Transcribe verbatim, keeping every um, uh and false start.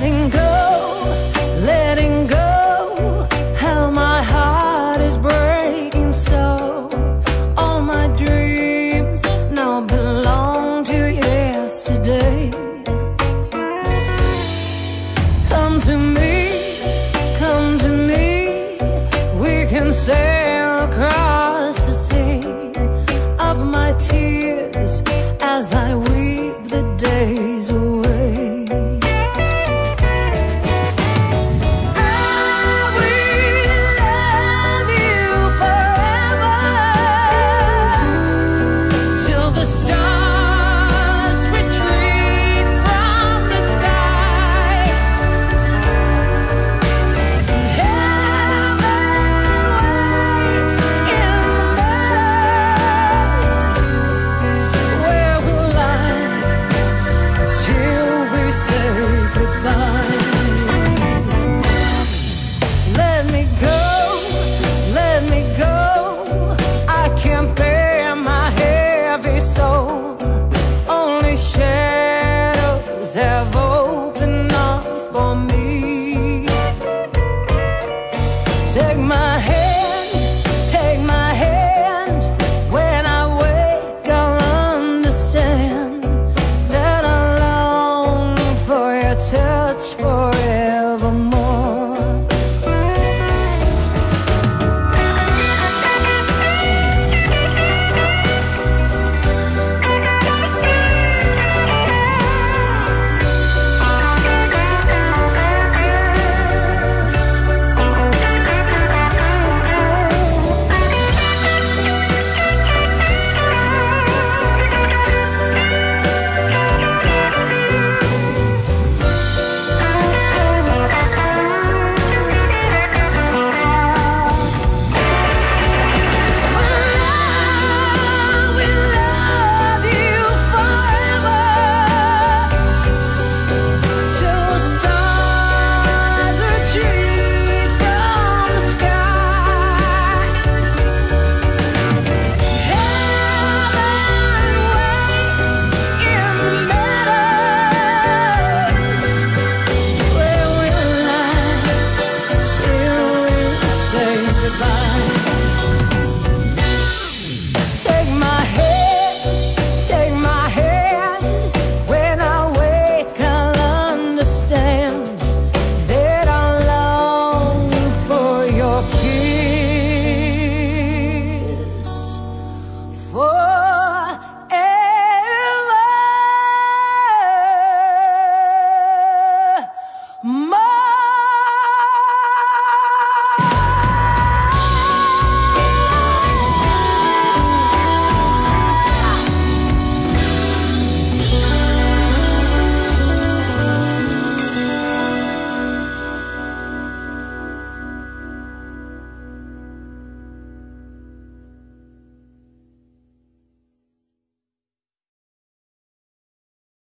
letting go, letting go, how my heart is breaking so. All my dreams now belong to yesterday. Come to me, come to me, we can sail across the sea of my tears as I weep the days away. Have opened arms for me. Take my hand, take my hand. When I wake, I'll understand that I long for your touch, for